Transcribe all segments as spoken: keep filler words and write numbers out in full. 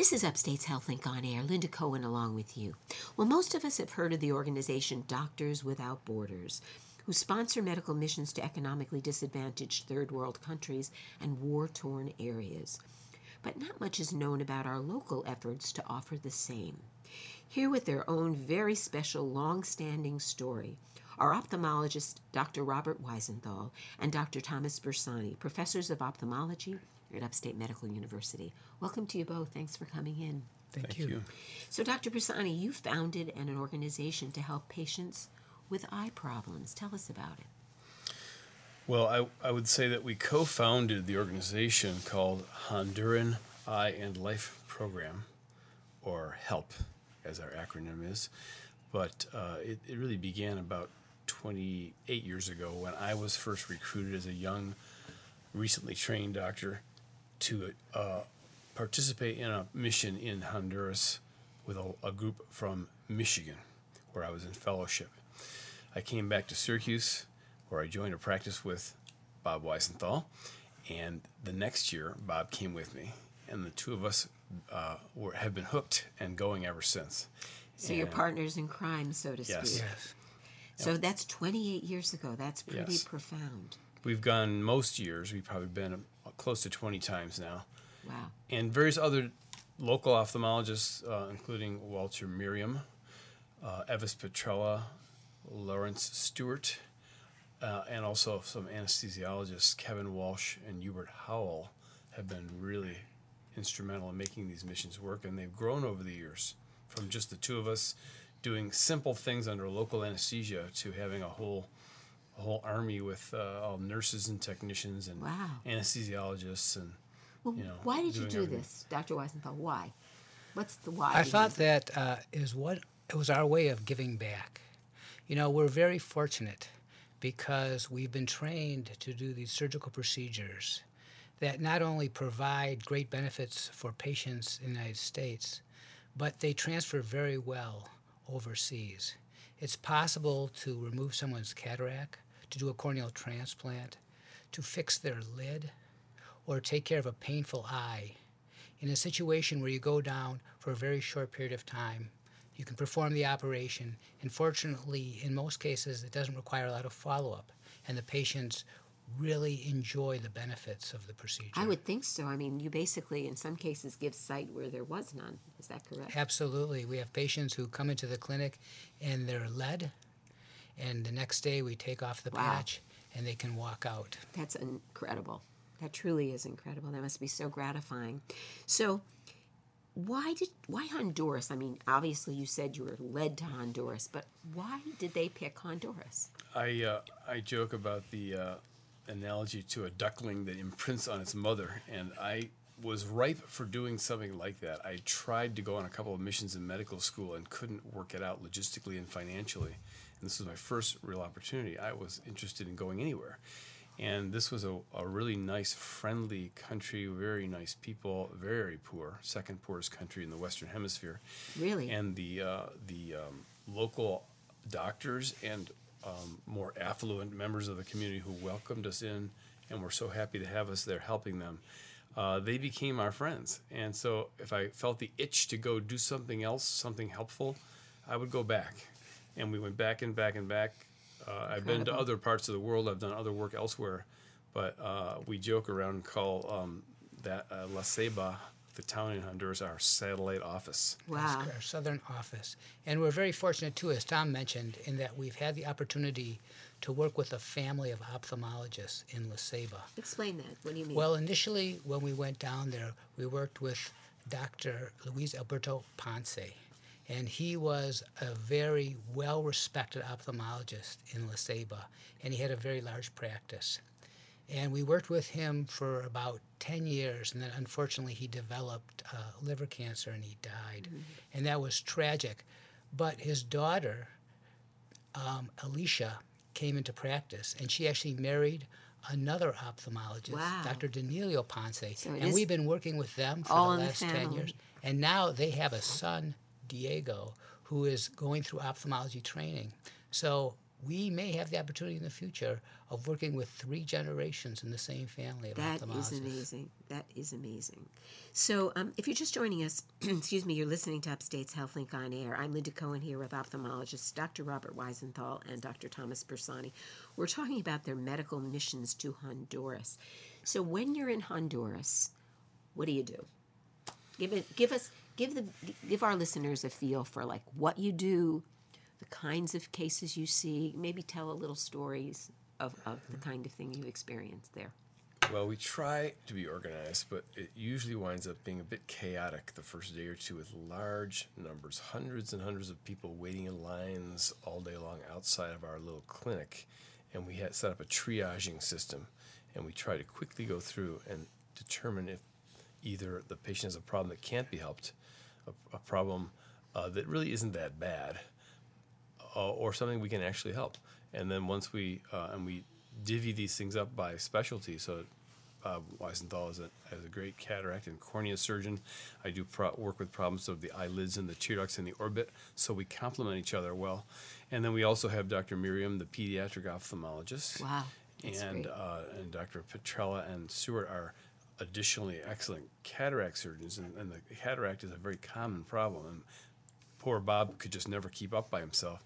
This is Upstate's HealthLink on Air. Linda Cohen along with you. Well, most of us have heard of the organization Doctors Without Borders, who sponsor medical missions to economically disadvantaged third world countries and war-torn areas. But not much is known about our local efforts to offer the same. Here with their own very special, long-standing story are ophthalmologists Doctor Robert Wiesenthal and Doctor Thomas Bersani, professors of ophthalmology at Upstate Medical University. Welcome to you both. Thanks for coming in. Thank, Thank you. you. So, Doctor Bersani, you founded an organization to help patients with eye problems. Tell us about it. Well, I, I would say that we co-founded the organization called Honduran Eye and Life Program, or HELP, as our acronym is. But uh, it, it really began about twenty-eight years ago when I was first recruited as a young, recently trained doctor to uh, participate in a mission in Honduras with a, a group from Michigan, where I was in fellowship. I came back to Syracuse, where I joined a practice with Bob Wiesenthal, and the next year, Bob came with me, and the two of us uh, were, have been hooked and going ever since. So and you're partners in crime, so to Yes. speak. Yes. So Yep. that's twenty-eight years ago. That's pretty Yes. profound. We've gone most years, we've probably been uh, close to twenty times now, Wow. and various other local ophthalmologists, uh, including Walter Miriam, uh, Evis Petrella, Lawrence Stewart, uh, and also some anesthesiologists, Kevin Walsh and Hubert Howell, have been really instrumental in making these missions work, and they've grown over the years from just the two of us doing simple things under local anesthesia to having a whole a whole army with uh, all nurses and technicians and Wow. anesthesiologists and Well, you know, why did you doing do everything. this, Doctor Wiesenthal? Why? What's the why? I behind thought it? that uh, is what it was our way of giving back. You know, we're very fortunate because we've been trained to do these surgical procedures that not only provide great benefits for patients in the United States, but they transfer very well overseas. It's possible to remove someone's cataract, to do a corneal transplant, to fix their lid, or take care of a painful eye. In a situation where you go down for a very short period of time, you can perform the operation, and fortunately, in most cases, it doesn't require a lot of follow-up, and the patients really enjoy the benefits of the procedure. I would think so. I mean, you basically, in some cases, give sight where there was none. Is that correct? Absolutely. We have patients who come into the clinic and they're lead, and the next day we take off the Wow. patch and they can walk out. That's incredible. That truly is incredible. That must be so gratifying. So, why did why Honduras? I mean, obviously you said you were led to Honduras, but why did they pick Honduras? I uh, I joke about the uh, analogy to a duckling that imprints on its mother, and I was ripe for doing something like that. I tried to go on a couple of missions in medical school and couldn't work it out logistically and financially. And this was my first real opportunity. I was interested in going anywhere. And this was a, a really nice, friendly country, very nice people, very poor, second poorest country in the Western Hemisphere. Really? And the uh, the um, local doctors and um, more affluent members of the community who welcomed us in and were so happy to have us there helping them, uh, they became our friends. And so if I felt the itch to go do something else, something helpful, I would go back. And we went back and back and back. Uh, I've been to Incredible. other parts of the world. I've done other work elsewhere. But uh, we joke around and call um, that uh, La Ceiba, the town in Honduras, our satellite office. Wow. Our southern office. And we're very fortunate, too, as Tom mentioned, in that we've had the opportunity to work with a family of ophthalmologists in La Ceiba. Explain that. What do you mean? Well, initially, when we went down there, we worked with Doctor Luis Alberto Ponce, and he was a very well-respected ophthalmologist in La Ceiba, and he had a very large practice. And we worked with him for about ten years, and then unfortunately he developed uh, liver cancer and he died. Mm-hmm. And that was tragic. But his daughter, um, Alicia, came into practice, and she actually married another ophthalmologist, Wow. Doctor Danilo Ponce. So it and is we've been working with them for all the in the last ten family. years. And now they have a son, Diego, who is going through ophthalmology training. So we may have the opportunity in the future of working with three generations in the same family of That ophthalmologists. is amazing. That is amazing. So, um, if you're just joining us, excuse me, you're listening to Upstate's HealthLink on Air. I'm Linda Cohen here with ophthalmologists Doctor Robert Weisenthal and Doctor Thomas Bersani. We're talking about their medical missions to Honduras. So, when you're in Honduras, what do you do? Give it. Give us. Give the. Give our listeners a feel for like what you do, the kinds of cases you see. Maybe tell a little stories of, of the kind of thing you experienced there. Well, we try to be organized, but it usually winds up being a bit chaotic the first day or two with large numbers, hundreds and hundreds of people waiting in lines all day long outside of our little clinic. And we had set up a triaging system, and we try to quickly go through and determine if either the patient has a problem that can't be helped, a, a problem uh, that really isn't that bad, uh, or something we can actually help. And then once we, uh, and we divvy these things up by specialty. So uh, Weisenthal is a, is a great cataract and cornea surgeon. I do pro- work with problems of the eyelids and the tear ducts and the orbit, so we complement each other well. And then we also have Doctor Miriam, the pediatric ophthalmologist. Wow. That's and great. uh, and Doctor Petrella and Stewart are additionally excellent cataract surgeons. And, and the cataract is a very common problem. And poor Bob could just never keep up by himself.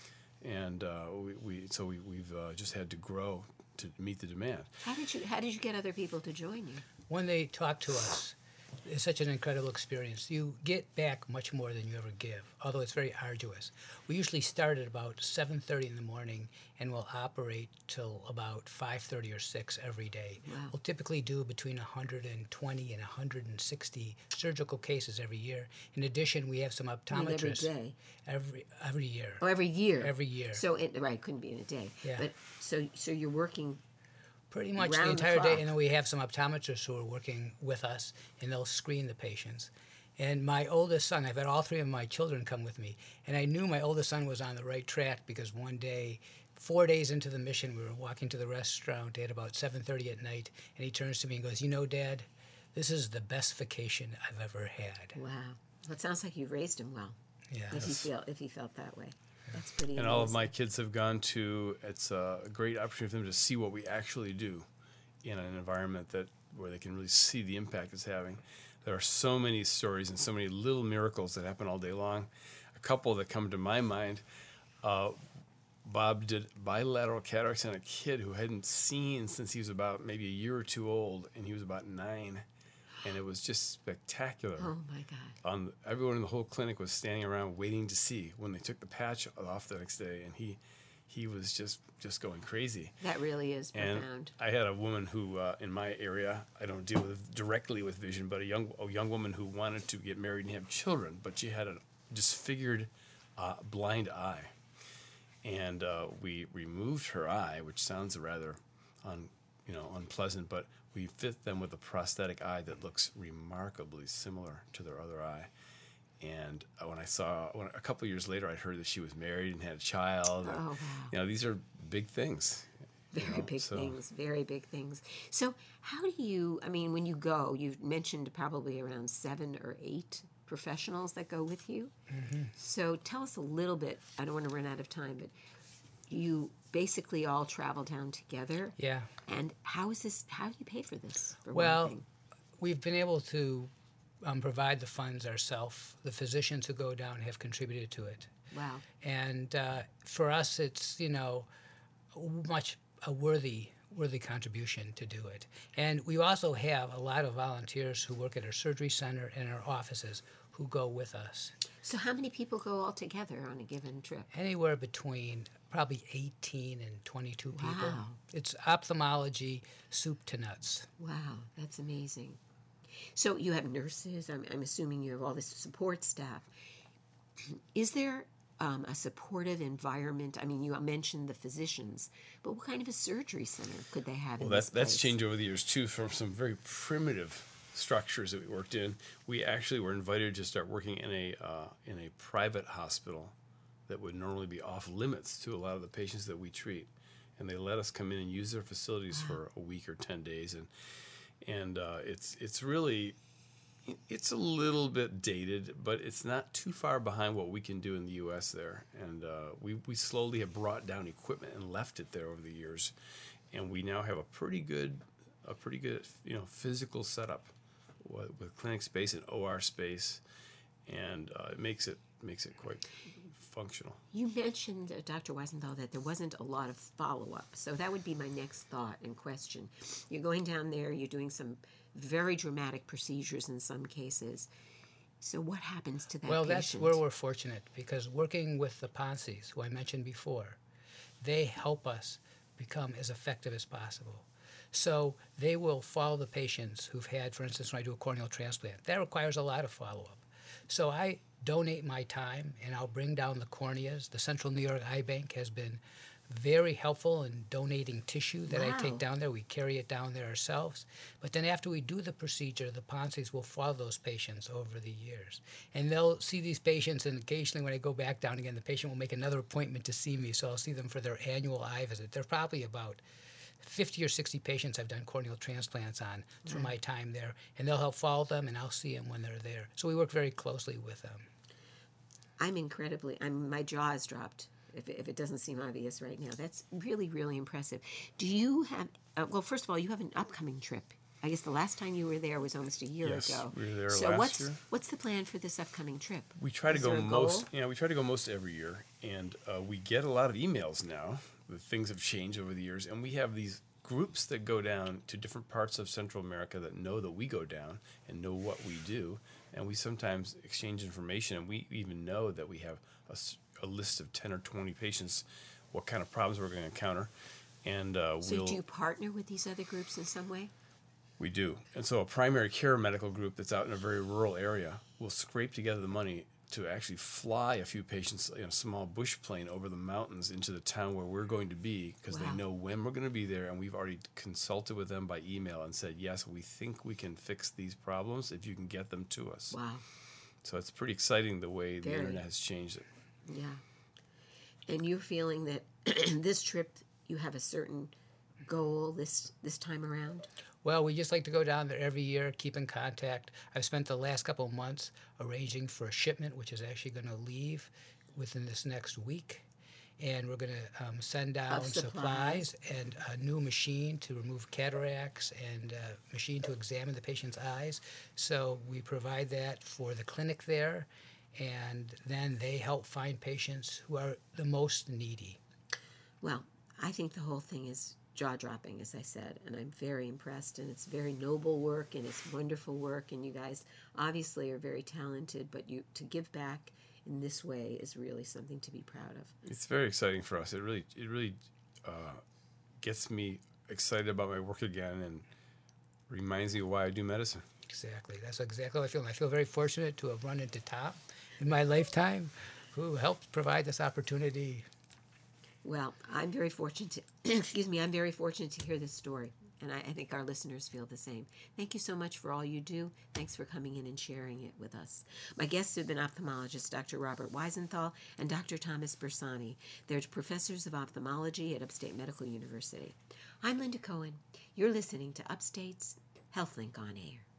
And uh, we, we so we, we've uh, just had to grow to meet the demand. How did you How did you get other people to join you? When they talk to us, it's such an incredible experience. You get back much more than you ever give, although it's very arduous. We usually start at about seven thirty in the morning and we'll operate till about five thirty or six every day. Wow. We'll typically do between one hundred twenty and one hundred sixty surgical cases every year. In addition, we have some I mean, every optometrists. day. Every, every year. Oh, every year. Every year. So it right couldn't be in a day. Yeah. But so so you're working. Pretty much round the the entire clock. day, and then we have some optometrists who are working with us, and they'll screen the patients. And my oldest son, I've had all three of my children come with me, and I knew my oldest son was on the right track because one day, four days into the mission, we were walking to the restaurant at about seven thirty at night, and he turns to me and goes, "You know, Dad, this is the best vacation I've ever had." Wow. Well, it sounds like you raised him well. Yeah. If he feel if he felt that way, that's pretty. And all of amazing. my kids have gone to, it's a great opportunity for them to see what we actually do in an environment that where they can really see the impact it's having. There are so many stories and so many little miracles that happen all day long. A couple that come to my mind, uh, Bob did bilateral cataracts on a kid who hadn't seen since he was about maybe a year or two old, and he was about nine. And it was just spectacular. Oh my God. On everyone in the whole clinic was standing around waiting to see when they took the patch off the next day, and he he was just just going crazy. That really is And profound. I had a woman who uh, in my area, I don't deal with directly with vision, but a young a young woman who wanted to get married and have children, but she had a disfigured uh, blind eye, and uh, we removed her eye, which sounds rather un, you know unpleasant, but we fit them with a prosthetic eye that looks remarkably similar to their other eye. And uh, when I saw, when, a couple of years later, I heard that she was married and had a child. And, Oh, wow. You know, these are big things. you Very know, big so- things, very big things. So, how do you, I mean, when you go, you've mentioned probably around seven or eight professionals that go with you. Mm-hmm. So, tell us a little bit. I don't want to run out of time, but you basically all travel down together. Yeah. And how is this, how do you pay for this? For one Well, thing? we've been able to um, provide the funds ourselves. The physicians who go down have contributed to it. Wow. And uh, for us, it's, you know, much a worthy worthy contribution to do it. And we also have a lot of volunteers who work at our surgery center and our offices who go with us. So, how many people go all together on a given trip? Anywhere between probably eighteen and twenty-two people. Wow. It's ophthalmology, soup to nuts. Wow, that's amazing. So you have nurses. I'm, I'm assuming you have all this support staff. Is there um, a supportive environment? I mean, you mentioned the physicians, but what kind of a surgery center could they have Well, in that's this that's place? changed over the years too. From some very primitive structures that we worked in, we actually were invited to start working in a uh, in a private hospital that would normally be off limits to a lot of the patients that we treat, and they let us come in and use their facilities for a week or ten days, and and uh, it's it's really It's a little bit dated, but it's not too far behind what we can do in the U S there. And uh, we, we slowly have brought down equipment and left it there over the years. And we now have a pretty good, a pretty good, you know, physical setup with, with clinic space and O R space, and uh, it makes it makes it quite functional. You mentioned, uh, Doctor Weisenthal, that there wasn't a lot of follow-up. So that would be my next thought and question. You're going down there, you're doing some very dramatic procedures in some cases. So what happens to that Well, patient? that's where we're fortunate, because working with the Ponces, who I mentioned before, they help us become as effective as possible. So they will follow the patients who've had, for instance, when I do a corneal transplant, that requires a lot of follow-up. So I donate my time, and I'll bring down the corneas. The Central New York Eye Bank has been very helpful in donating tissue that Wow. I take down there. We carry it down there ourselves. But then after we do the procedure, the Ponces will follow those patients over the years. And they'll see these patients, and occasionally when I go back down again, the patient will make another appointment to see me, so I'll see them for their annual eye visit. They're probably about fifty or sixty patients I've done corneal transplants on through my time there, and they'll help follow them, and I'll see them when they're there. So we work very closely with them. I'm incredibly, I'm, my jaw is dropped, if, if it doesn't seem obvious right now. That's really, really impressive. Do you have, uh, well, first of all, you have an upcoming trip. I guess the last time you were there was almost a year Yes, ago. we were there so last what's, year. what's the plan for this upcoming trip? We try to Is go there a most, goal? yeah, we try to go most every year, and uh, we get a lot of emails now. The things have changed over the years, and we have these groups that go down to different parts of Central America that know that we go down and know what we do, and we sometimes exchange information, and we even know that we have a, s- a list of ten or twenty patients, what kind of problems we're going to encounter, and uh, So we'll do you partner with these other groups in some way? we do. And so a primary care medical group that's out in a very rural area will scrape together the money to actually fly a few patients in a small bush plane over the mountains into the town where we're going to be, because Wow. they know when we're going to be there, and we've already consulted with them by email and said, yes, we think we can fix these problems if you can get them to us. Wow. So it's pretty exciting the way the Very. internet has changed it. Yeah. And you're feeling that this trip, you have a certain goal this this time around? Well, we just like to go down there every year, keep in contact. I've spent the last couple of months arranging for a shipment, which is actually going to leave within this next week. And we're going to um, send down Of supplies. supplies. and a new machine to remove cataracts and a machine to examine the patient's eyes. So we provide that for the clinic there, and then they help find patients who are the most needy. Well, I think the whole thing is jaw-dropping, as I said, and I'm very impressed, and it's very noble work, and it's wonderful work, and you guys obviously are very talented, but you to give back in this way is really something to be proud of. It's very exciting for us. It really, it really uh, gets me excited about my work again and reminds me why I do medicine. Exactly. That's exactly how I feel. And I feel very fortunate to have run into Tom in my lifetime, who helped provide this opportunity. Well, I'm very fortunate to, excuse me, I'm very fortunate to hear this story, and I, I think our listeners feel the same. Thank you so much for all you do. Thanks for coming in and sharing it with us. My guests have been ophthalmologists Doctor Robert Weisenthal and Doctor Thomas Bersani. They're professors of ophthalmology at Upstate Medical University. I'm Linda Cohen. You're listening to Upstate's HealthLink on Air.